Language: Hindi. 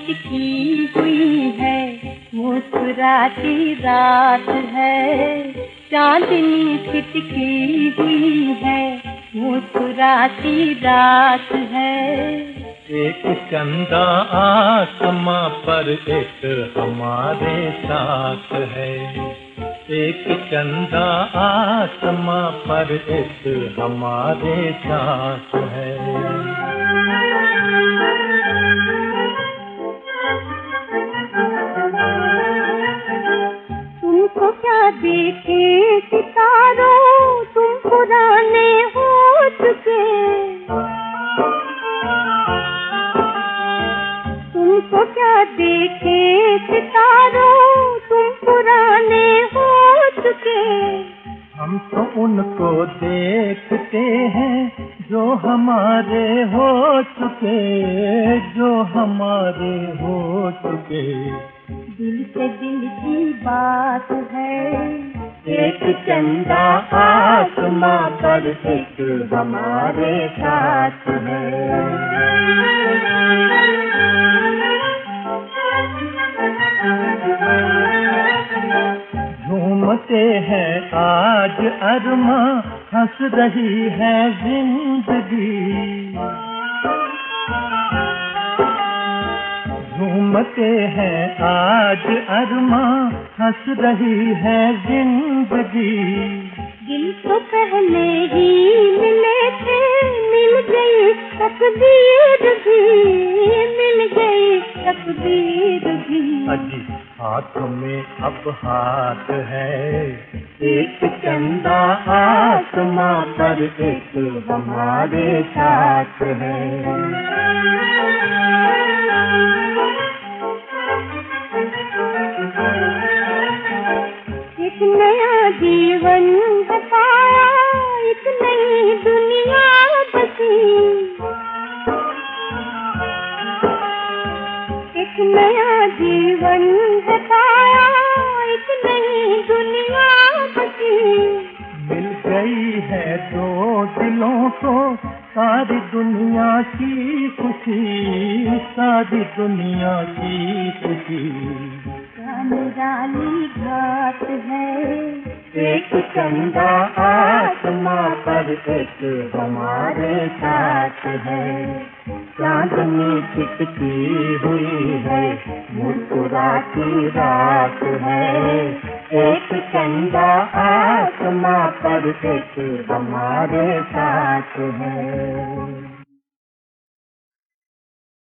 छिटकी हुई है, मुस्कुराती रात है। चांदनी छिटकी हुई है, मुस्कुराती रात है। एक चंदा आसमां पर एक हमारे साथ है। एक चंदा आसमां पर एक हमारे साथ है। तुमको क्या देखे सितारों, तुम पुराने हो चुके। तुमको क्या देखे सितारों, तुम पुराने हो चुके। हम तो उनको देखते हैं जो हमारे हो चुके, जो हमारे हो चुके। दिल से दिल की बात है, एक चंदा आसमां पर एक हमारे साथ है। झूमते हैं आज अरमा, हंस रही है जिंदगी। झूमते हैं आज अरमा, हंस रही है जिंदगी। दिल तो पहले ही मिले थे, मिल गई तकदीर भी, मिल गई तकदीर भी। अजी हाथ में अब हाथ है, एक चंदा आसमां पर एक हमारे साथ है। एक नया जीवन पाया, एक नई दुनिया बसी। एक नया जीवन पाया, एक नई दुनिया बसी। मिल गई है दो दिलों को सारी दुनिया की खुशी, सारी दुनिया की खुशी। निराली घाट है, एक चंदा आसमां पर एक हमारे साथ है। चांदनी छिटकी हुई है, मुस्कुराती रात है। एक चंदा आसमां पर एक हमारे साथ है।